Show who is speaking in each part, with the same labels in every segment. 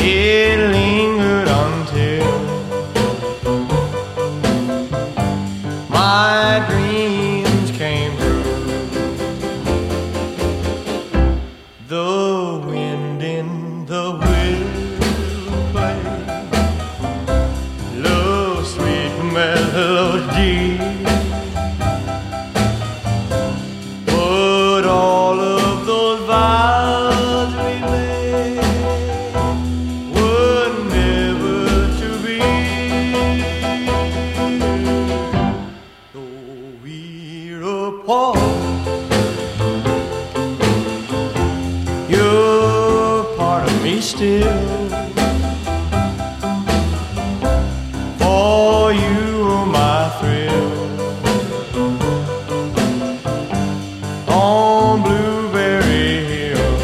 Speaker 1: It lingered until my dreams came true. The wind in the willow play low sweet melody, but all of those vows we made were never to be. Though we're apart, you're part of me still. For you are my thrill. On Blueberry Hill,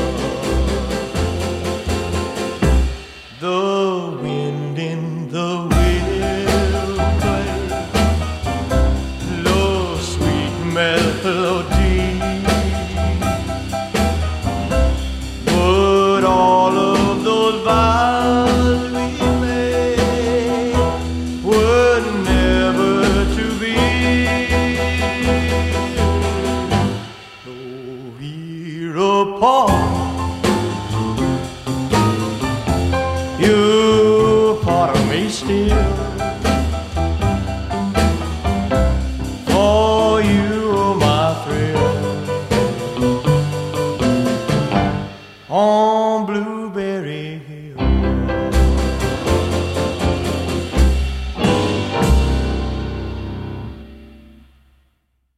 Speaker 1: the wind in the willow play low sweet melody, but all of those vows we made were never to be. Though we're apart, you're part of me still. For you are my thrill. On blue